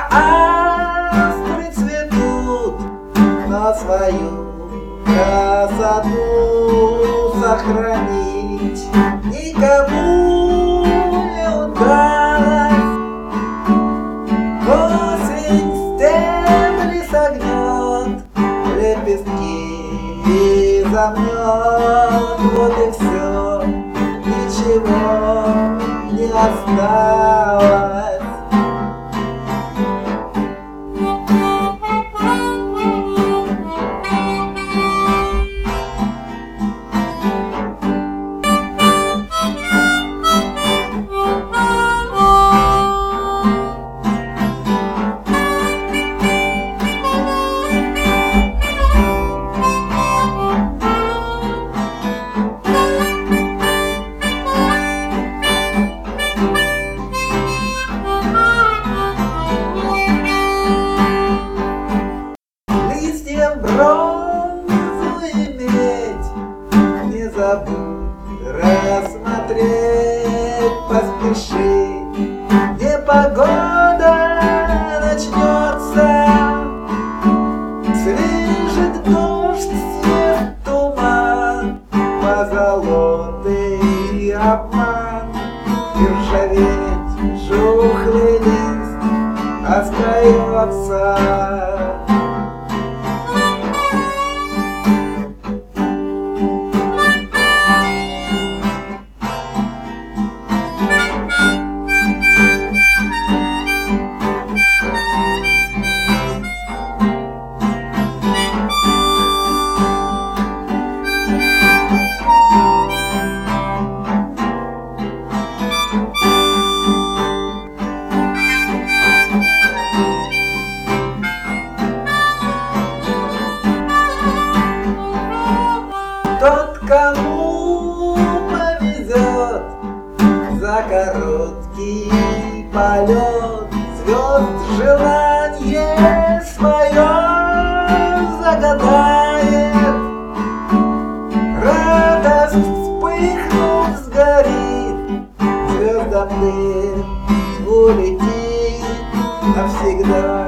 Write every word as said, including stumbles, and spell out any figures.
А астры цветут, но свою красоту сохранить никому не удалось. Осень стебли согнет, лепестки и замнет. Вот и все, ничего не осталось. Бронзу иметь, не забудь рассмотреть, поспеши, непогода начнется, слежет дождь, съест туман, позолотый обман, и ржаветь жухлый лист остается. Тот, кому повезет за короткий полет, звезд желание свое загадает. Радость, вспыхнув, сгорит, звездам дым улетит навсегда.